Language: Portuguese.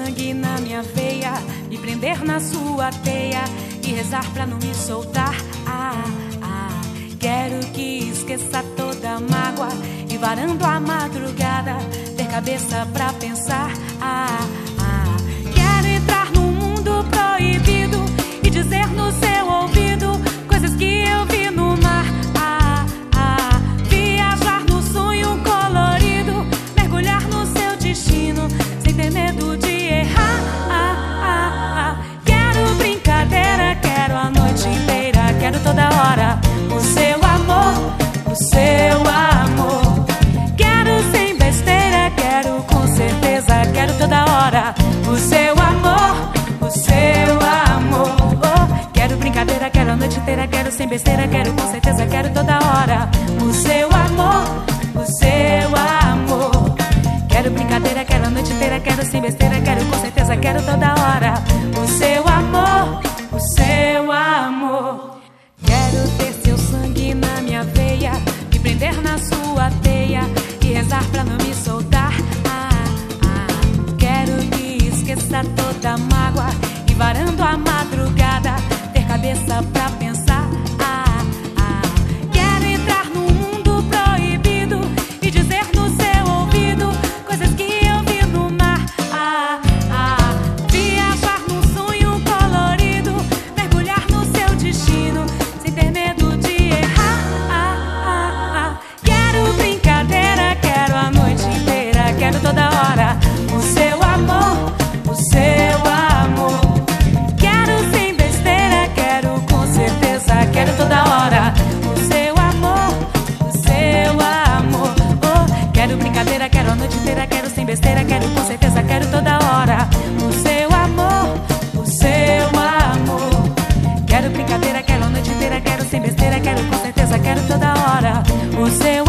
sangue na minha veia, me prender na sua teia e rezar pra não me soltar. Quero que esqueça toda mágoa e varando a madrugada ter cabeça pra pensar. Quero entrar num mundo proibido e dizer no seu ouvido coisas que eu vi no mar. Viajar no sonho colorido, mergulhar no seu destino sem ter medo de errar. Quero brincadeira, quero a noite inteira, quero toda hora o seu amor, o seu amor. Quero sem besteira, quero com certeza, quero toda hora o seu amor, o seu amor. Quero brincadeira, quero a noite inteira, quero sem besteira, quero com certeza, quero toda hora o seu amor, o seu amor. Quero brincadeira, quero a noite inteira, quero sem besteira, quero com certeza, quero toda hora o seu amor, o seu amor. Quero ter seu sangue na minha veia, me prender na sua teia e rezar pra não me soltar. Quero que esqueça toda mágoa e varando a madrugada ter cabeça pra pensar. Quero entrar num mundo proibido e dizer no seu ouvido coisas que eu vi no mar. Viajar num sonho colorido, mergulhar no seu destino sem ter medo de errar. Quero brincadeira, quero a noite inteira, quero toda hora o seu amor, o seu amor. Quero sem besteira, quero com certeza, quero toda hora o seu amor, o seu amor. Quero brincadeira, quero a noite inteira, quero sem besteira, quero com certeza, quero toda hora o seu amor, o seu amor. Quero brincadeira, quero a noite inteira, quero sem besteira, quero com certeza, quero toda hora o seu